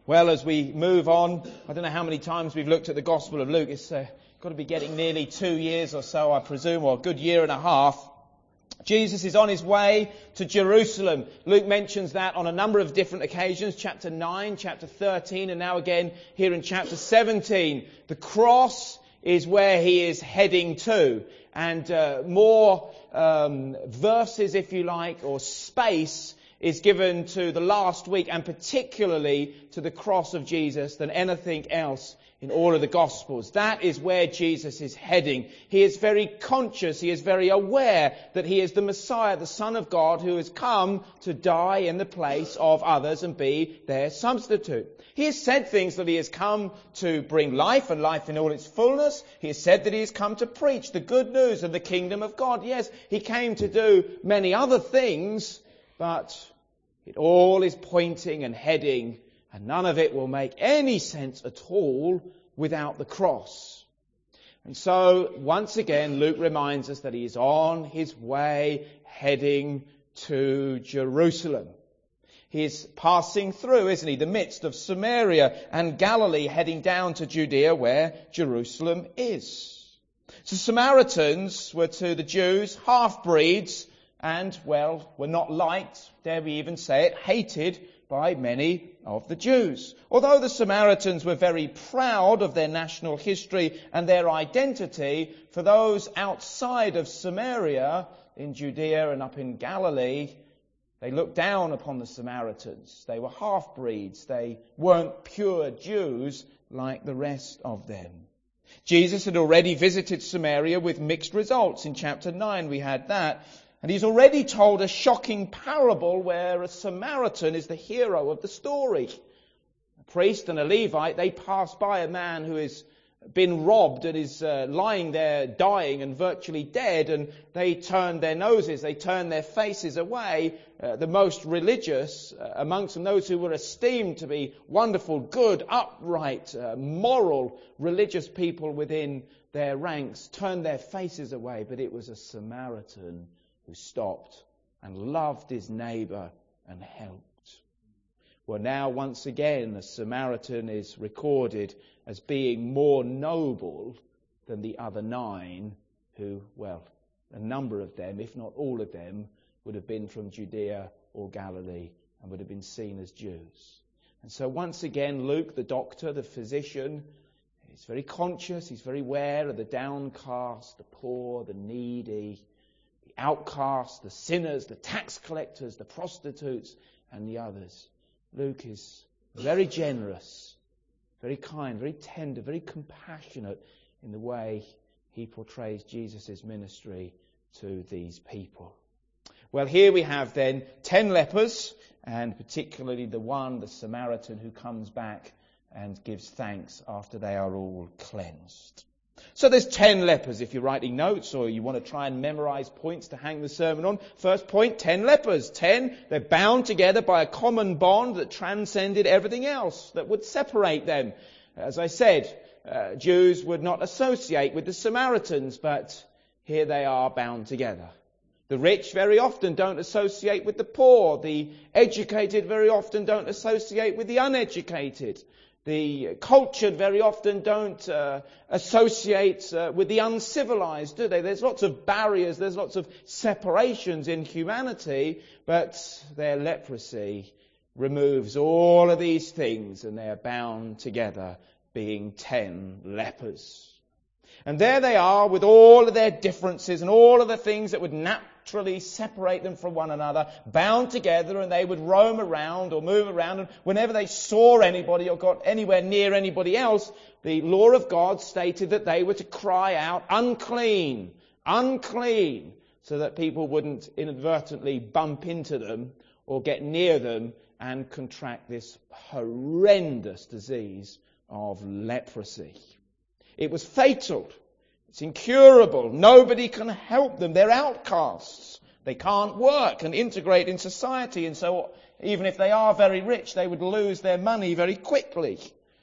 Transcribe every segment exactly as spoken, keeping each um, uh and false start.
Well, as we move on, I don't know how many times we've looked at the Gospel of Luke. It's uh, got to be getting nearly two years or so, I presume, or a good year and a half. Jesus is on his way to Jerusalem. Luke mentions that on a number of different occasions, chapter nine, chapter thirteen, and now again here in chapter seventeen. The cross is where he is heading to. And uh, more um, verses, if you like, or space is given to the last week, and particularly to the cross of Jesus, than anything else in all of the Gospels. That is where Jesus is heading. He is very conscious, he is very aware that he is the Messiah, the Son of God, who has come to die in the place of others and be their substitute. He has said things that he has come to bring life, and life in all its fullness. He has said that he has come to preach the good news of the kingdom of God. Yes, he came to do many other things, but it all is pointing and heading, and none of it will make any sense at all without the cross. And so, once again, Luke reminds us that he is on his way heading to Jerusalem. He is passing through, isn't he, the midst of Samaria and Galilee, heading down to Judea where Jerusalem is. So Samaritans were to the Jews half-breeds, and, well, were not liked, dare we even say it, hated by many of the Jews. Although the Samaritans were very proud of their national history and their identity, for those outside of Samaria, in Judea and up in Galilee, they looked down upon the Samaritans. They were half-breeds. They weren't pure Jews like the rest of them. Jesus had already visited Samaria with mixed results. In chapter nine we had that. And he's already told a shocking parable where a Samaritan is the hero of the story. A priest and a Levite, they pass by a man who has been robbed and is uh, lying there dying and virtually dead, and they turn their noses, they turn their faces away. Uh, the most religious uh, amongst them, those who were esteemed to be wonderful, good, upright, uh, moral, religious people within their ranks, turned their faces away. But it was a Samaritan who stopped and loved his neighbour and helped. Well, now once again, the Samaritan is recorded as being more noble than the other nine who, well, a number of them, if not all of them, would have been from Judea or Galilee and would have been seen as Jews. And so once again, Luke, the doctor, the physician, is very conscious, he's very aware of the downcast, the poor, the needy, the outcasts, the sinners, the tax collectors, the prostitutes, and the others. Luke is very generous, very kind, very tender, very compassionate in the way he portrays Jesus' ministry to these people. Well, here we have then ten lepers, and particularly the one, the Samaritan, who comes back and gives thanks after they are all cleansed. So there's ten lepers if you're writing notes or you want to try and memorize points to hang the sermon on. First point, ten lepers. Ten, they're bound together by a common bond that transcended everything else that would separate them. As I said, uh, Jews would not associate with the Samaritans, but here they are bound together. The rich very often don't associate with the poor. The educated very often don't associate with the uneducated. The cultured very often don't uh, associate uh, with the uncivilized, do they? There's lots of barriers, there's lots of separations in humanity, but their leprosy removes all of these things and they're bound together, being ten lepers. And there they are with all of their differences and all of the things that would naturally separate them from one another, bound together, and they would roam around or move around. And whenever they saw anybody or got anywhere near anybody else, the law of God stated that they were to cry out, unclean, unclean, so that people wouldn't inadvertently bump into them or get near them and contract this horrendous disease of leprosy. It was fatal. It's incurable. Nobody can help them. They're outcasts. They can't work and integrate in society. And so even if they are very rich, they would lose their money very quickly.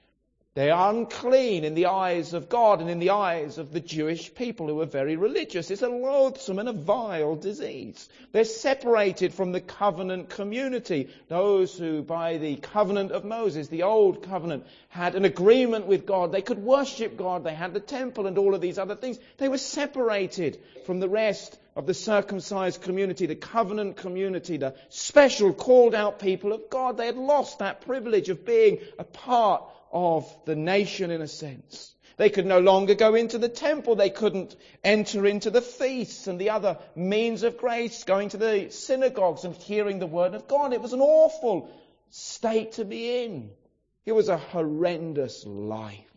They are unclean in the eyes of God and in the eyes of the Jewish people who are very religious. It's a loathsome and a vile disease. They're separated from the covenant community. Those who, by the covenant of Moses, the old covenant, had an agreement with God. They could worship God. They had the temple and all of these other things. They were separated from the rest of the circumcised community, the covenant community, the special called out people of God. They had lost that privilege of being a part of the nation in a sense. They could no longer go into the temple. They couldn't enter into the feasts and the other means of grace, going to the synagogues and hearing the word of God. It was an awful state to be in. It was a horrendous life.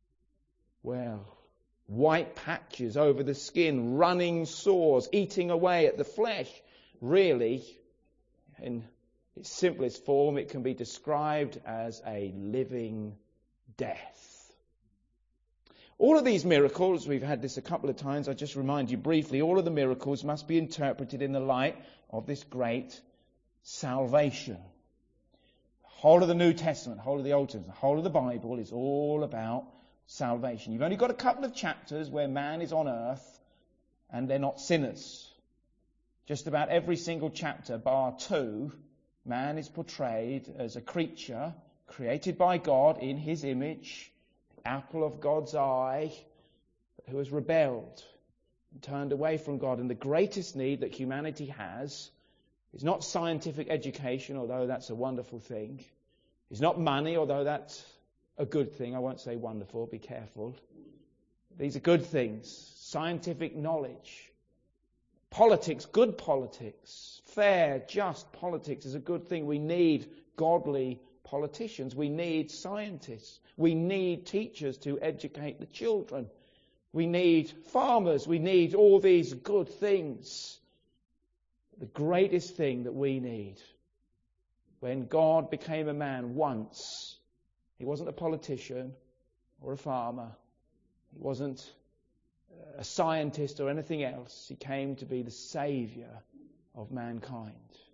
Well, white patches over the skin, running sores, eating away at the flesh. Really, in its simplest form, it can be described as a living death. All of these miracles, we've had this a couple of times, I'll just remind you briefly, all of the miracles must be interpreted in the light of this great salvation. The whole of the New Testament, the whole of the Old Testament, the whole of the Bible is all about salvation. You've only got a couple of chapters where man is on earth and they're not sinners. Just about every single chapter, bar two, man is portrayed as a creature created by God in his image, the apple of God's eye, who has rebelled and turned away from God. And the greatest need that humanity has is not scientific education, although that's a wonderful thing. It's not money, although that's a good thing. I won't say wonderful, be careful. These are good things. Scientific knowledge. Politics, good politics. Fair, just politics is a good thing. We need godly politicians. We need scientists. We need teachers to educate the children. We need farmers. We need all these good things. The greatest thing that we need, when God became a man once, he wasn't a politician or a farmer. He wasn't a scientist or anything else. He came to be the Saviour of mankind.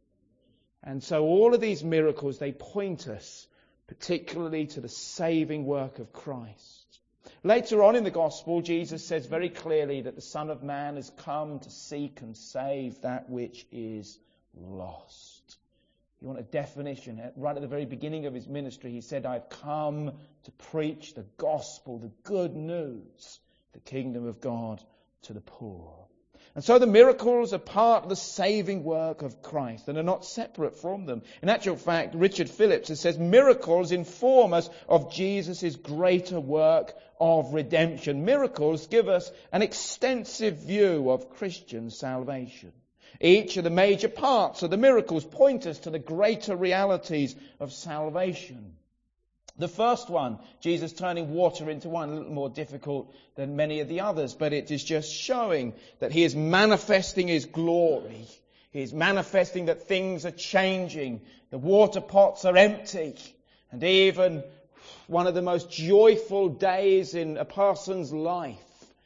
And so all of these miracles, they point us particularly to the saving work of Christ. Later on in the Gospel, Jesus says very clearly that the Son of Man has come to seek and save that which is lost. You want a definition? Right at the very beginning of his ministry, he said, I've come to preach the gospel, the good news, the kingdom of God to the poor. And so the miracles are part of the saving work of Christ and are not separate from them. In actual fact, Richard Phillips says miracles inform us of Jesus' greater work of redemption. Miracles give us an extensive view of Christian salvation. Each of the major parts of the miracles point us to the greater realities of salvation. The first one, Jesus turning water into wine, a little more difficult than many of the others, but it is just showing that he is manifesting his glory. He is manifesting that things are changing. The water pots are empty. And even one of the most joyful days in a person's life,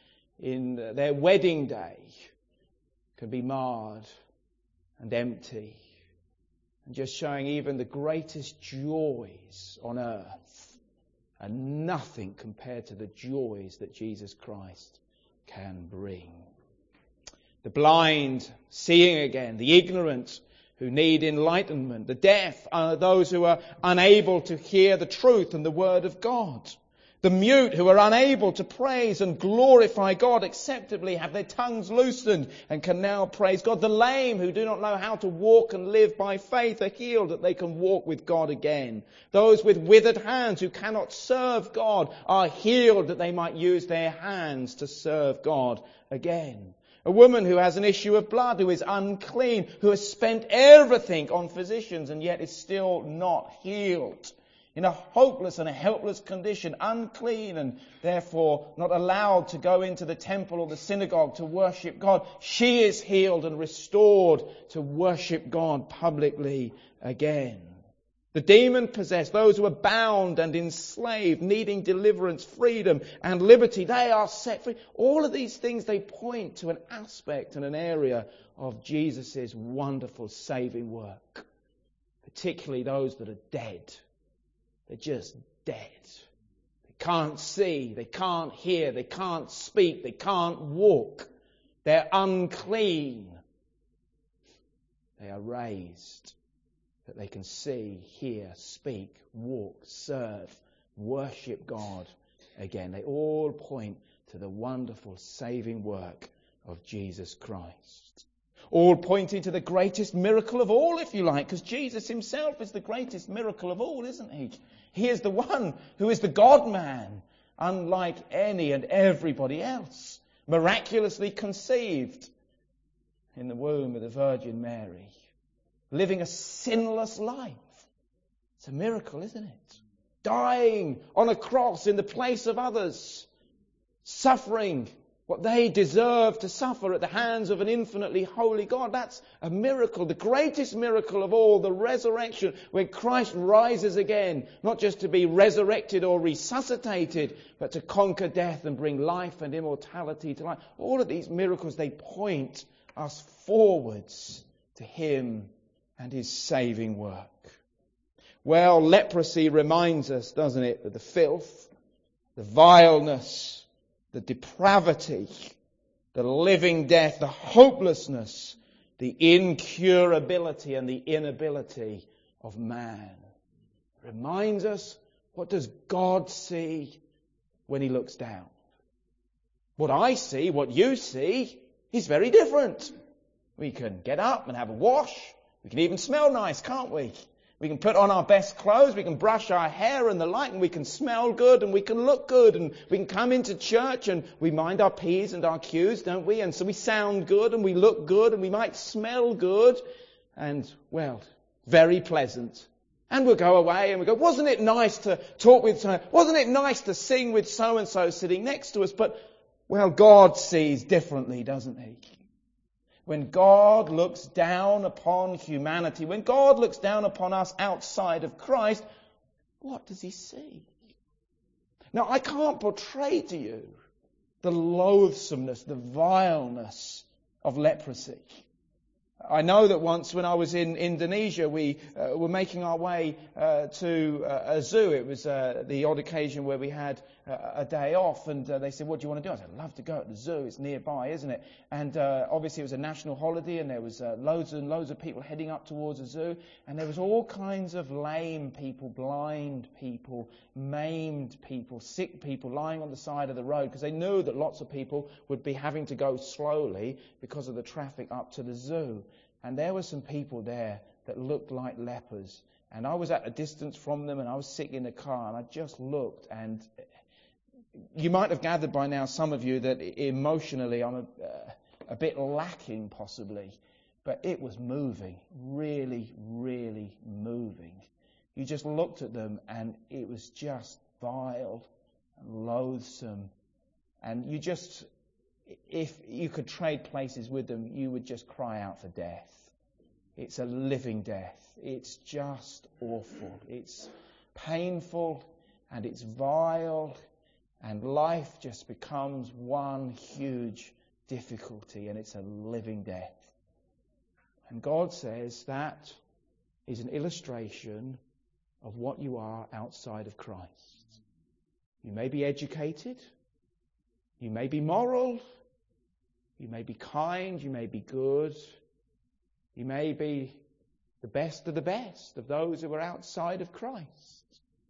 in their wedding day, can be marred and empty. And just showing even the greatest joys on earth are nothing compared to the joys that Jesus Christ can bring. The blind seeing again, the ignorant who need enlightenment, the deaf are those who are unable to hear the truth and the word of God. The mute who are unable to praise and glorify God acceptably have their tongues loosened and can now praise God. The lame who do not know how to walk and live by faith are healed that they can walk with God again. Those with withered hands who cannot serve God are healed that they might use their hands to serve God again. A woman who has an issue of blood, who is unclean, who has spent everything on physicians and yet is still not healed. In a hopeless and a helpless condition, unclean and therefore not allowed to go into the temple or the synagogue to worship God. She is healed and restored to worship God publicly again. The demon-possessed, those who are bound and enslaved, needing deliverance, freedom and liberty, they are set free. All of these things, they point to an aspect and an area of Jesus' wonderful saving work. Particularly those that are dead. They're just dead. can't see, they can't hear, they can't speak, they can't walk. They're unclean. They are raised that they can see, hear, speak, walk, serve, worship God again. They all point to the wonderful saving work of Jesus Christ. All pointing to the greatest miracle of all, if you like, because Jesus himself is the greatest miracle of all, isn't he? He is the one who is the God-man, unlike any and everybody else, miraculously conceived in the womb of the Virgin Mary, living a sinless life. It's a miracle, isn't it? Dying on a cross in the place of others, suffering what they deserve to suffer at the hands of an infinitely holy God. That's a miracle, the greatest miracle of all, the resurrection, when Christ rises again, not just to be resurrected or resuscitated, but to conquer death and bring life and immortality to life. All of these miracles, they point us forwards to him and his saving work. Well, leprosy reminds us, doesn't it, that the filth, the vileness, the depravity, the living death, the hopelessness, the incurability and the inability of man. Reminds us, what does God see when he looks down? What I see, what you see, is very different. We can get up and have a wash. We can even smell nice, can't we? We can put on our best clothes, we can brush our hair and the like, and we can smell good and we can look good, and we can come into church and we mind our P's and our Q's, don't we? And so we sound good and we look good and we might smell good and, well, very pleasant. And we'll go away and we go, wasn't it nice to talk with so, wasn't it nice to sing with so-and-so sitting next to us? But, well, God sees differently, doesn't he? When God looks down upon humanity, when God looks down upon us outside of Christ, what does he see? Now, I can't portray to you the loathsomeness, the vileness of leprosy. I know that once when I was in Indonesia, we uh, were making our way uh, to uh, a zoo. It was uh, the odd occasion where we had uh, a day off, and uh, they said, what do you want to do? I said, I'd love to go to the zoo. It's nearby, isn't it? And uh, obviously it was a national holiday, and there was uh, loads and loads of people heading up towards the zoo, and there was all kinds of lame people, blind people, maimed people, sick people lying on the side of the road, because they knew that lots of people would be having to go slowly because of the traffic up to the zoo. And there were some people there that looked like lepers. And I was at a distance from them, and I was sitting in the car, and I just looked. And you might have gathered by now, some of you, that emotionally I'm a, uh, a bit lacking, possibly. But it was moving, really, really moving. You just looked at them, and it was just vile and loathsome. And you just... if you could trade places with them, you would just cry out for death. It's a living death. It's just awful. It's painful and it's vile, and life just becomes one huge difficulty, and it's a living death. And God says that is an illustration of what you are outside of Christ. You may be educated. You may be moral. You may be kind, you may be good, you may be the best of the best of those who are outside of Christ.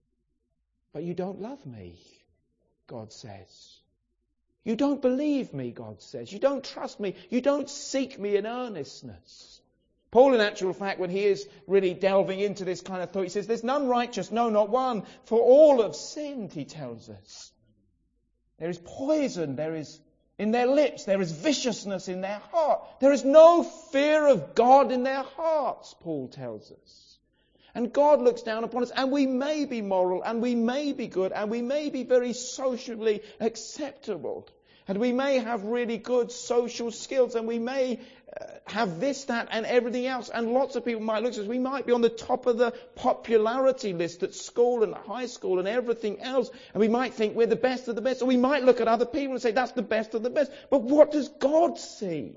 But you don't love me, God says. You don't believe me, God says. You don't trust me. You don't seek me in earnestness. Paul, in actual fact, when he is really delving into this kind of thought, he says, there's none righteous, no, not one, for all have sinned, he tells us. There is poison, there is in their lips, there is viciousness in their heart. There is no fear of God in their hearts, Paul tells us. And God looks down upon us, and we may be moral, and we may be good, and we may be very socially acceptable. And we may have really good social skills, and we may uh, have this, that, and everything else. And lots of people might look at us. We might be on the top of the popularity list at school and high school and everything else. And we might think we're the best of the best. Or we might look at other people and say, that's the best of the best. But what does God see?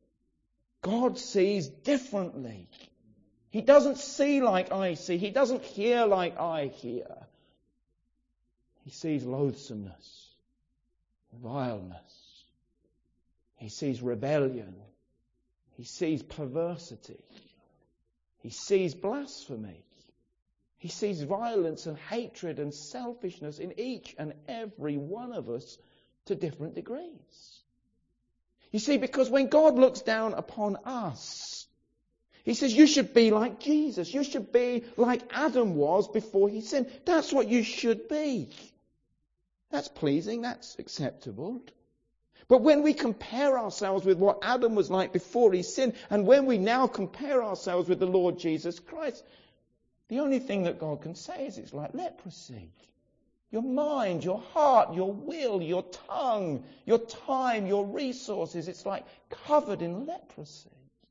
God sees differently. He doesn't see like I see. He doesn't hear like I hear. He sees loathsomeness, vileness. He sees rebellion. He sees perversity. He sees blasphemy. He sees violence and hatred and selfishness in each and every one of us to different degrees. You see, because when God looks down upon us, He says you should be like Jesus. You should be like Adam was before he sinned. That's what you should be. That's pleasing. That's acceptable. But when we compare ourselves with what Adam was like before he sinned, and when we now compare ourselves with the Lord Jesus Christ, the only thing that God can say is it's like leprosy. Your mind, your heart, your will, your tongue, your time, your resources, it's like covered in leprosy.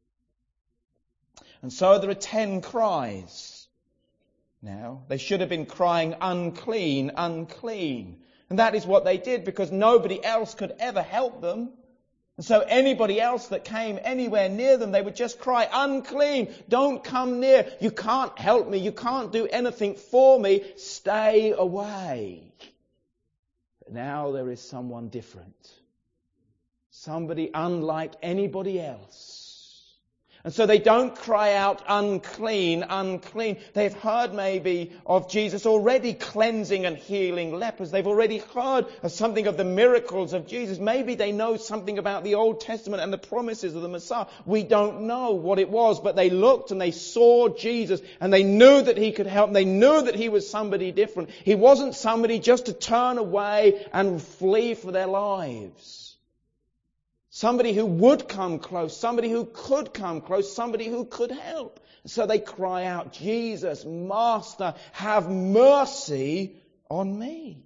And so there are ten cries. Now, they should have been crying unclean, unclean. And that is what they did because nobody else could ever help them. And so anybody else that came anywhere near them, they would just cry, unclean, don't come near. You can't help me. You can't do anything for me. Stay away. But now there is someone different. Somebody unlike anybody else. And so they don't cry out, unclean, unclean. They've heard maybe of Jesus already cleansing and healing lepers. They've already heard of something of the miracles of Jesus. Maybe they know something about the Old Testament and the promises of the Messiah. We don't know what it was, but they looked and they saw Jesus and they knew that He could help them. They knew that He was somebody different. He wasn't somebody just to turn away and flee for their lives. Somebody who would come close, somebody who could come close, somebody who could help. So they cry out, Jesus, Master, have mercy on me.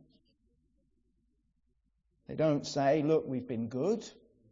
They don't say, look, we've been good.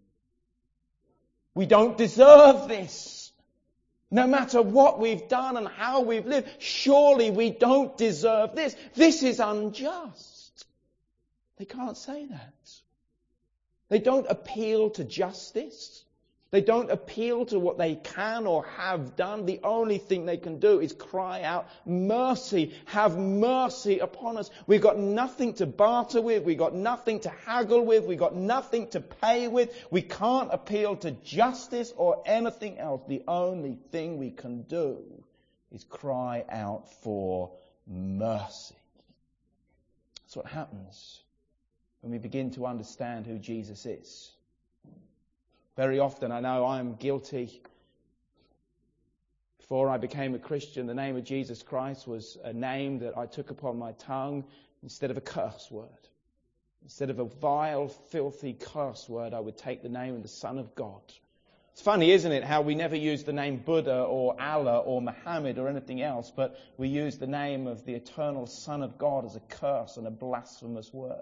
We don't deserve this. No matter what we've done and how we've lived, surely we don't deserve this. This is unjust. They can't say that. They don't appeal to justice. They don't appeal to what they can or have done. The only thing they can do is cry out, mercy, have mercy upon us. We've got nothing to barter with. We've got nothing to haggle with. We've got nothing to pay with. We can't appeal to justice or anything else. The only thing we can do is cry out for mercy. That's what happens when we begin to understand who Jesus is. Very often, I know I'm guilty. Before I became a Christian, the name of Jesus Christ was a name that I took upon my tongue instead of a curse word. Instead of a vile, filthy curse word, I would take the name of the Son of God. It's funny, isn't it, how we never use the name Buddha or Allah or Muhammad or anything else, but we use the name of the eternal Son of God as a curse and a blasphemous word.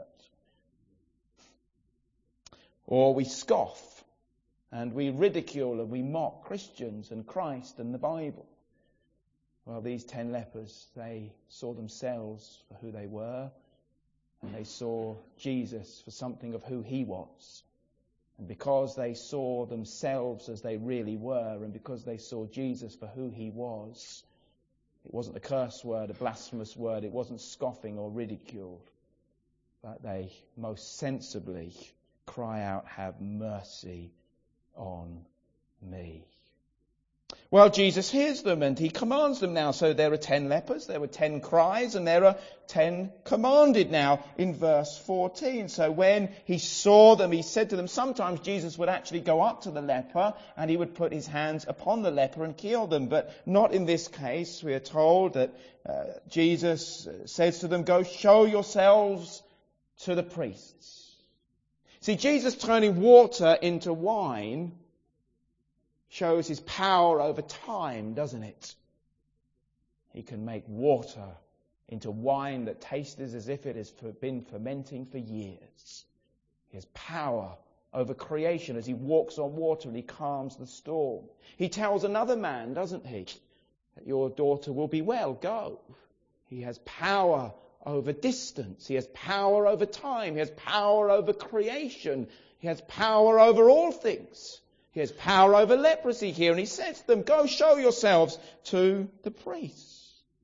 Or we scoff and we ridicule and we mock Christians and Christ and the Bible. Well, these ten lepers, they saw themselves for who they were, and they saw Jesus for something of who He was. And because they saw themselves as they really were, and because they saw Jesus for who He was, it wasn't a curse word, a blasphemous word, it wasn't scoffing or ridiculed, but they most sensibly cry out, have mercy on me. Well, Jesus hears them and He commands them now. So there are ten lepers, there were ten cries, and there are ten commanded now in verse fourteen. So when He saw them, He said to them, sometimes Jesus would actually go up to the leper and He would put His hands upon the leper and heal them. But not in this case. We are told that uh, Jesus says to them, go show yourselves to the priests. See, Jesus turning water into wine shows His power over time, doesn't it? He can make water into wine that tastes as if it has been fermenting for years. He has power over creation as He walks on water and He calms the storm. He tells another man, doesn't He, that your daughter will be well, go. He has power over distance. He has power over time. He has power over creation. He has power over all things. He has power over leprosy here. And He says to them, go show yourselves to the priests.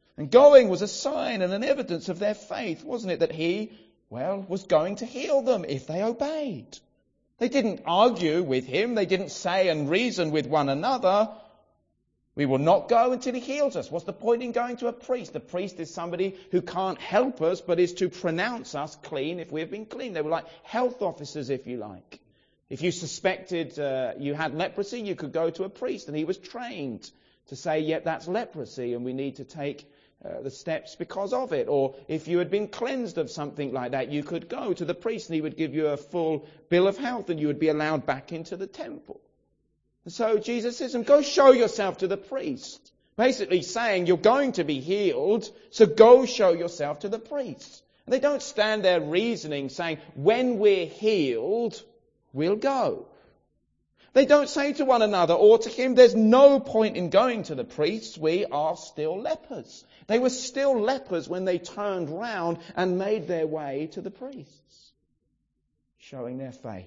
And going was a sign and an evidence of their faith, wasn't it? That he, well, was going to heal them if they obeyed. They didn't argue with him. They didn't say and reason with one another, we will not go until he heals us. What's the point in going to a priest? The priest is somebody who can't help us, but is to pronounce us clean if we've been clean. They were like health officers, if you like. If you suspected uh, you had leprosy, you could go to a priest, and he was trained to say, yep, that's leprosy, and we need to take uh, the steps because of it. Or if you had been cleansed of something like that, you could go to the priest, and he would give you a full bill of health, and you would be allowed back into the temple. And so Jesus says, go show yourself to the priest. Basically saying, you're going to be healed, so go show yourself to the priest. And they don't stand there reasoning, saying, when we're healed, we'll go. They don't say to one another or to him, there's no point in going to the priests, we are still lepers. They were still lepers when they turned round and made their way to the priests, showing their faith.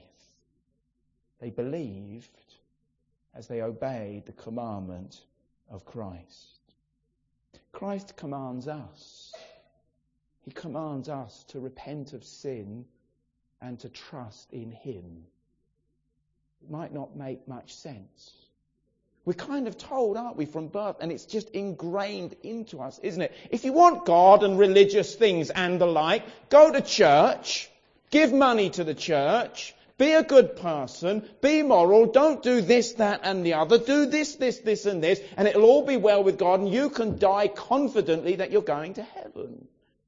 They believed as they obeyed the commandment of Christ. Christ commands us. He commands us to repent of sin and to trust in him. It might not make much sense. We're kind of told, aren't we, from birth, and it's just ingrained into us, isn't it? If you want God and religious things and the like, go to church, give money to the church, be a good person, be moral, don't do this, that and the other, do this, this, this and this, and it'll all be well with God, and you can die confidently that you're going to heaven.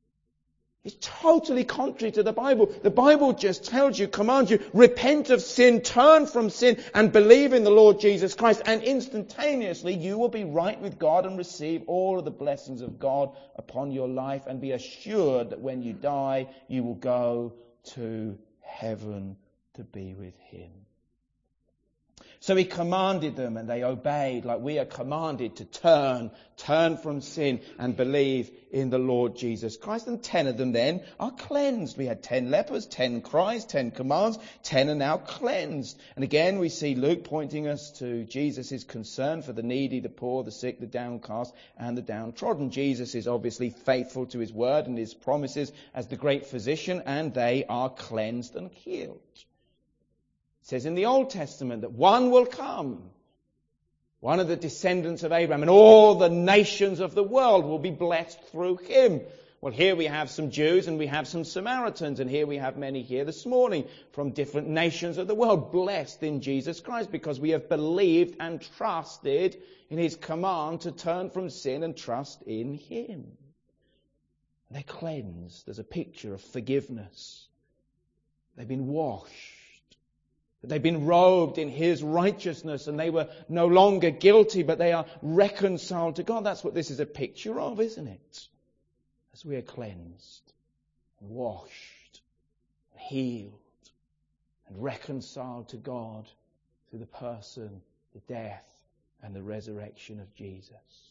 It's totally contrary to the Bible. The Bible just tells you, commands you, repent of sin, turn from sin, and believe in the Lord Jesus Christ, and instantaneously you will be right with God and receive all of the blessings of God upon your life, and be assured that when you die, you will go to heaven to be with him. So he commanded them, and they obeyed, like we are commanded to turn, turn from sin and believe in the Lord Jesus Christ. And ten of them then are cleansed. We had ten lepers, ten cries, ten commands, ten are now cleansed. And again we see Luke pointing us to Jesus' concern for the needy, the poor, the sick, the downcast and the downtrodden. Jesus is obviously faithful to his word and his promises as the great physician, and they are cleansed and healed. It says in the Old Testament that one will come, one of the descendants of Abraham, and all the nations of the world will be blessed through him. Well, here we have some Jews and we have some Samaritans, and here we have many here this morning from different nations of the world blessed in Jesus Christ because we have believed and trusted in his command to turn from sin and trust in him. They're cleansed. There's a picture of forgiveness. They've been washed. They've been robed in his righteousness, and they were no longer guilty, but they are reconciled to God. That's what this is a picture of, isn't it? As we are cleansed, and washed, and healed, and reconciled to God through the person, the death, and the resurrection of Jesus.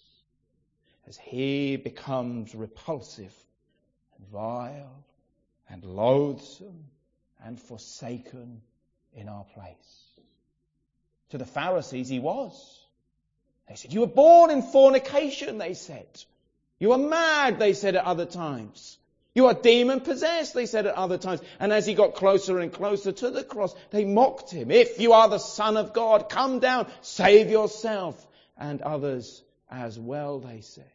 As he becomes repulsive, and vile, and loathsome, and forsaken in our place. To the Pharisees he was. They said, you were born in fornication, they said. You are mad, they said at other times. You are demon-possessed, they said at other times. And as he got closer and closer to the cross, they mocked him. If you are the Son of God, come down, save yourself and others as well, they said.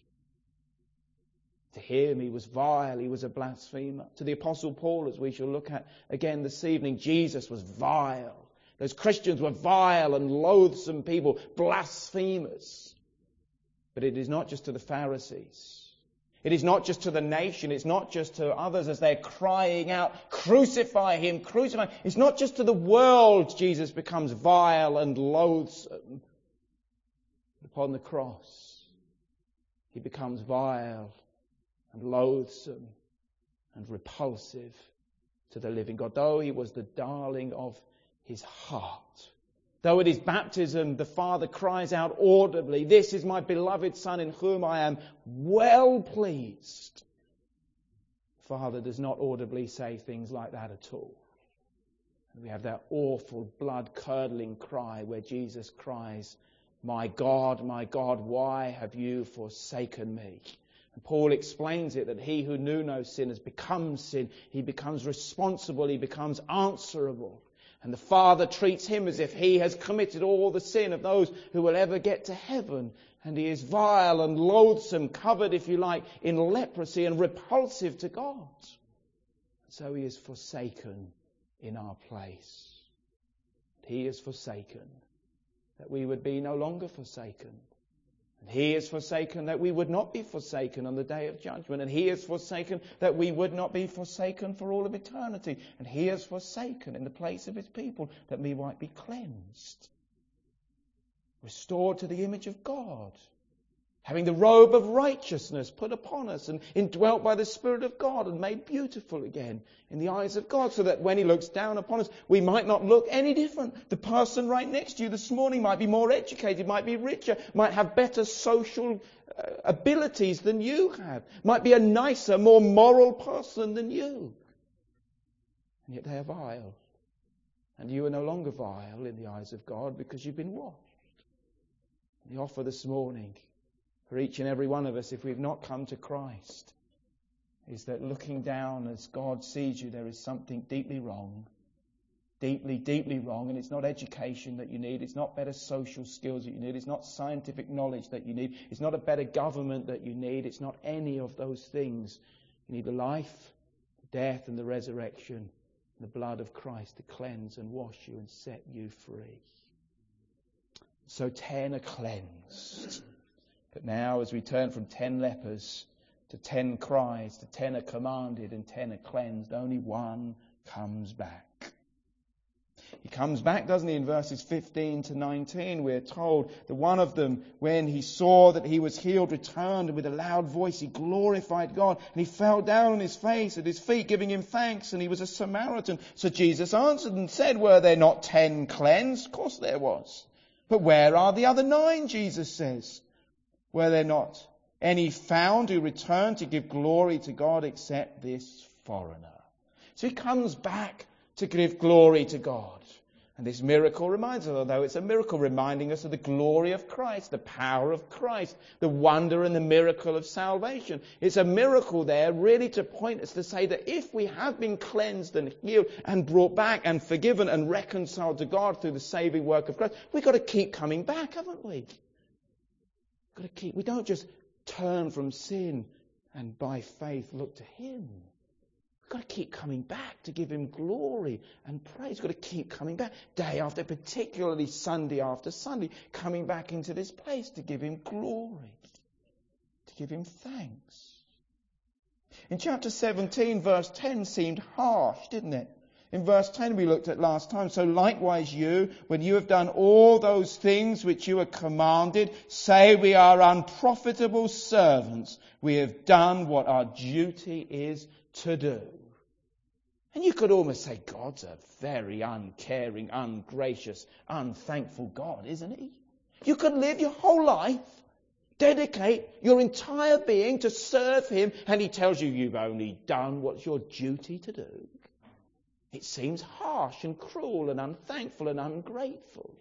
To him, he was vile, he was a blasphemer. To the Apostle Paul, as we shall look at again this evening, Jesus was vile. Those Christians were vile and loathsome people, blasphemers. But it is not just to the Pharisees. It is not just to the nation. It's not just to others as they're crying out, crucify him, crucify him. It's not just to the world Jesus becomes vile and loathsome. Upon the cross, he becomes vile and loathsome and repulsive to the living God. Though he was the darling of his heart, though at his baptism the Father cries out audibly, this is my beloved Son in whom I am well pleased, the Father does not audibly say things like that at all. And we have that awful blood-curdling cry where Jesus cries, my God, my God, why have you forsaken me? And Paul explains it that he who knew no sin has become sin. He becomes responsible. He becomes answerable. And the Father treats him as if he has committed all the sin of those who will ever get to heaven. And he is vile and loathsome, covered, if you like, in leprosy and repulsive to God. So he is forsaken in our place. He is forsaken that we would be no longer forsaken. And he is forsaken that we would not be forsaken on the day of judgment. And he is forsaken that we would not be forsaken for all of eternity. And he is forsaken in the place of his people that we might be cleansed, restored to the image of God, having the robe of righteousness put upon us and indwelt by the Spirit of God and made beautiful again in the eyes of God, so that when he looks down upon us, we might not look any different. The person right next to you this morning might be more educated, might be richer, might have better social uh, abilities than you have, might be a nicer, more moral person than you. And yet they are vile. And you are no longer vile in the eyes of God because you've been washed. The offer this morning for each and every one of us, if we've not come to Christ, is that looking down as God sees you, there is something deeply wrong. Deeply, deeply wrong. And it's not education that you need. It's not better social skills that you need. It's not scientific knowledge that you need. It's not a better government that you need. It's not any of those things. You need the life, the death and the resurrection, and the blood of Christ to cleanse and wash you and set you free. So ten are cleansed. But now, as we turn from ten lepers to ten cries, to ten are commanded and ten are cleansed, only one comes back. He comes back, doesn't he, in verses fifteen to nineteen, we're told that one of them, when he saw that he was healed, returned, and with a loud voice he glorified God, and he fell down on his face at his feet, giving him thanks, and he was a Samaritan. So Jesus answered and said, were there not ten cleansed? Of course there was. But where are the other nine, Jesus says? Were there not any found who returned to give glory to God except this foreigner? So he comes back to give glory to God. And this miracle reminds us, although it's a miracle reminding us of the glory of Christ, the power of Christ, the wonder and the miracle of salvation. It's a miracle there really to point us to say that if we have been cleansed and healed and brought back and forgiven and reconciled to God through the saving work of Christ, we've got to keep coming back, haven't we? We've got to keep, we don't just turn from sin and by faith look to him. We've got to keep coming back to give him glory and praise. We've got to keep coming back day after, particularly Sunday after Sunday, coming back into this place to give him glory, to give him thanks. In chapter seventeen, verse ten seemed harsh, didn't it? In verse ten we looked at last time. So likewise you, when you have done all those things which you are commanded, say we are unprofitable servants. We have done what our duty is to do. And you could almost say God's a very uncaring, ungracious, unthankful God, isn't he? You could live your whole life, dedicate your entire being to serve him, and he tells you you've only done what's your duty to do. It seems harsh and cruel and unthankful and ungrateful.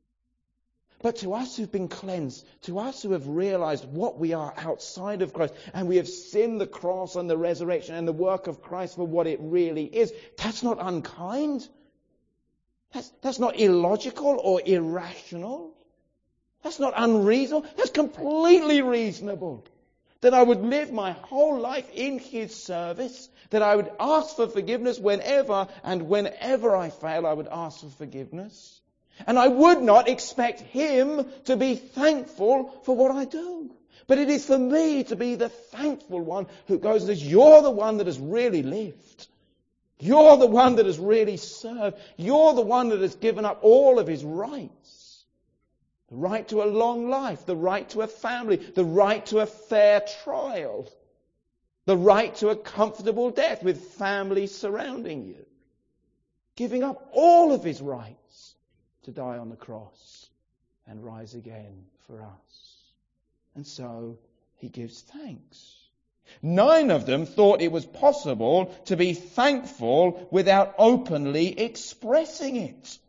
But to us who've been cleansed, to us who have realized what we are outside of Christ, and we have seen the cross and the resurrection and the work of Christ for what it really is, that's not unkind. That's, that's not illogical or irrational. That's not unreasonable. That's completely reasonable. That I would live my whole life in his service, that I would ask for forgiveness whenever and whenever I fail, I would ask for forgiveness. And I would not expect him to be thankful for what I do. But it is for me to be the thankful one who goes and says, you're the one that has really lived. You're the one that has really served. You're the one that has given up all of his rights. The right to a long life, the right to a family, the right to a fair trial, the right to a comfortable death with family surrounding you. Giving up all of his rights to die on the cross and rise again for us. And so he gives thanks. Nine of them thought it was possible to be thankful without openly expressing it.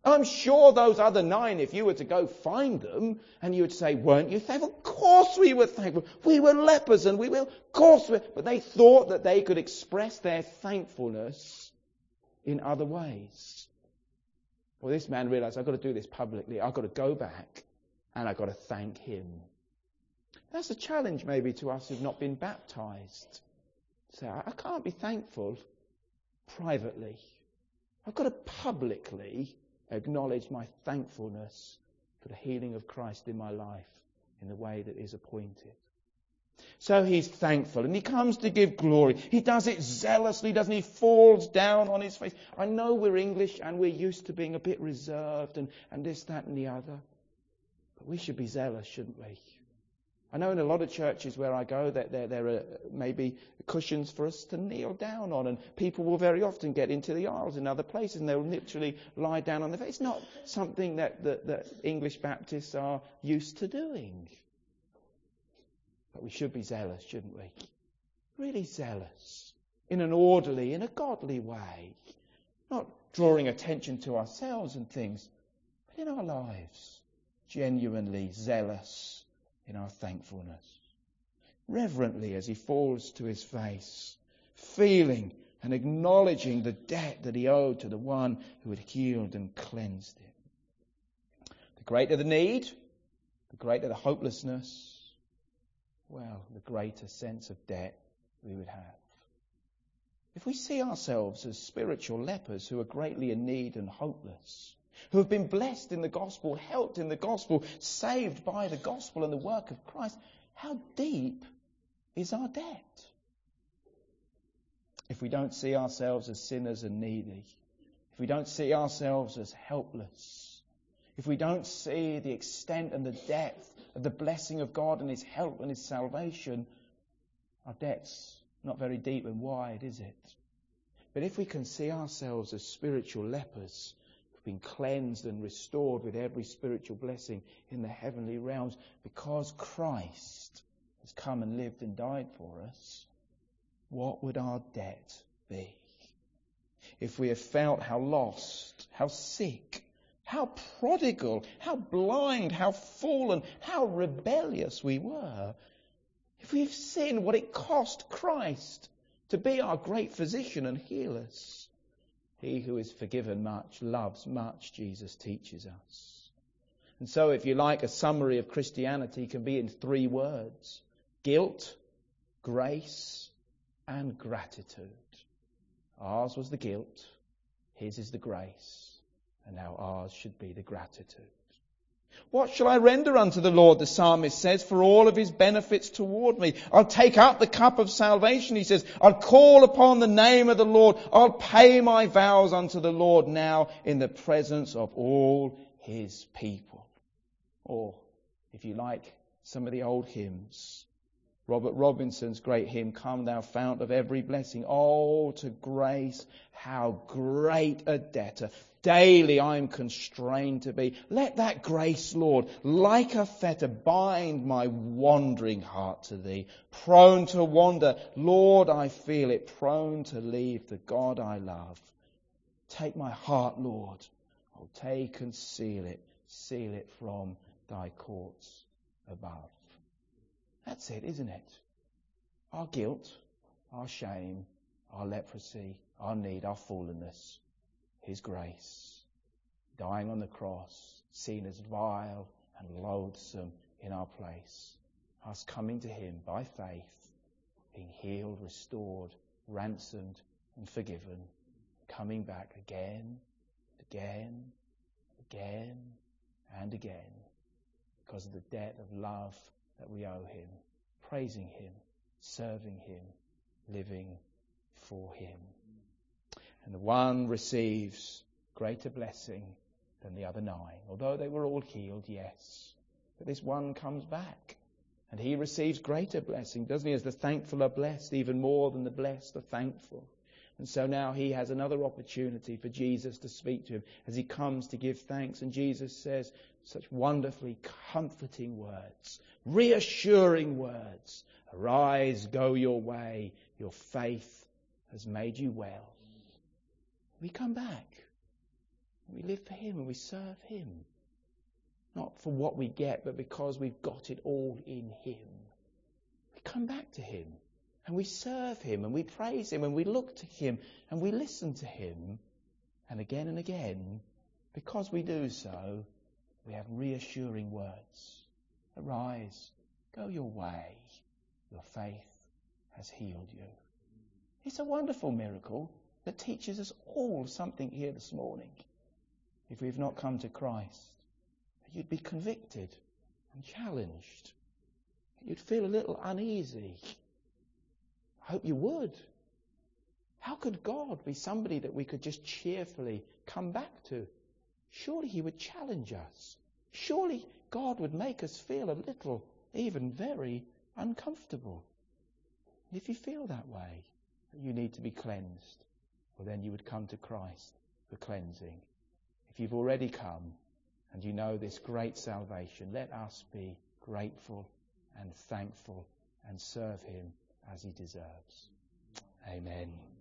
I'm sure those other nine, if you were to go find them, and you would say, weren't you thankful? Of course we were thankful. We were lepers and we were, of course we were. But they thought that they could express their thankfulness in other ways. Well, this man realized, I've got to do this publicly. I've got to go back and I've got to thank him. That's a challenge maybe to us who've not been baptized. Say, I can't be thankful privately. I've got to publicly acknowledge my thankfulness for the healing of Christ in my life in the way that is appointed. So he's thankful and he comes to give glory. He does it zealously, doesn't he? He falls down on his face. I know we're English and we're used to being a bit reserved and, and this, that and the other. But we should be zealous, shouldn't we? I know in a lot of churches where I go that there, there are maybe cushions for us to kneel down on, and people will very often get into the aisles in other places and they'll literally lie down on their face. It's not something that, that, that English Baptists are used to doing. But we should be zealous, shouldn't we? Really zealous. In an orderly, in a godly way. Not drawing attention to ourselves and things, but in our lives. Genuinely zealous in our thankfulness. Reverently as he falls to his face, feeling and acknowledging the debt that he owed to the one who had healed and cleansed him. The greater the need, the greater the hopelessness, well, the greater sense of debt we would have. If we see ourselves as spiritual lepers who are greatly in need and hopeless, who have been blessed in the gospel, helped in the gospel, saved by the gospel and the work of Christ, how deep is our debt? If we don't see ourselves as sinners and needy, if we don't see ourselves as helpless, if we don't see the extent and the depth of the blessing of God and his help and his salvation, our debt's not very deep and wide, is it? But if we can see ourselves as spiritual lepers, been cleansed and restored with every spiritual blessing in the heavenly realms because Christ has come and lived and died for us, what would our debt be? If we have felt how lost, how sick, how prodigal, how blind, how fallen, how rebellious we were, if we've seen what it cost Christ to be our great physician and heal us, he who is forgiven much loves much, Jesus teaches us. And so, if you like, a summary of Christianity can be in three words: guilt, grace, and gratitude. Ours was the guilt, his is the grace, and now ours should be the gratitude. What shall I render unto the Lord, the psalmist says, for all of his benefits toward me? I'll take up the cup of salvation, he says. I'll call upon the name of the Lord. I'll pay my vows unto the Lord now in the presence of all his people. Or, if you like, some of the old hymns. Robert Robinson's great hymn, Come Thou Fount of Every Blessing. Oh, to grace, how great a debtor daily I'm constrained to be. Let that grace, Lord, like a fetter, bind my wandering heart to thee. Prone to wander, Lord, I feel it, prone to leave the God I love. Take my heart, Lord, oh, take and seal it, seal it from thy courts above. That's it, isn't it? Our guilt, our shame, our leprosy, our need, our fallenness, his grace, dying on the cross, seen as vile and loathsome in our place, us coming to him by faith, being healed, restored, ransomed and forgiven, coming back again, again, again and again because of the debt of love that we owe him, praising him, serving him, living for him. And the one receives greater blessing than the other nine. Although they were all healed, yes. But this one comes back and he receives greater blessing, doesn't he? As the thankful are blessed, even more than the blessed are thankful. And so now he has another opportunity for Jesus to speak to him as he comes to give thanks. And Jesus says such wonderfully comforting words, reassuring words. Arise, go your way. Your faith has made you well. We come back. We live for him and we serve him. Not for what we get, but because we've got it all in him. We come back to him and we serve him and we praise him and we look to him and we listen to him. And again and again, because we do so, we have reassuring words. Arise, go your way. Your faith has healed you. It's a wonderful miracle that teaches us all something here this morning. If we've not come to Christ, you'd be convicted and challenged. You'd feel a little uneasy. I hope you would. How could God be somebody that we could just cheerfully come back to? Surely he would challenge us. Surely God would make us feel a little, even very uncomfortable. If you feel that way, you need to be cleansed, well then you would come to Christ for cleansing. If you've already come and you know this great salvation, let us be grateful and thankful and serve him as he deserves. Amen.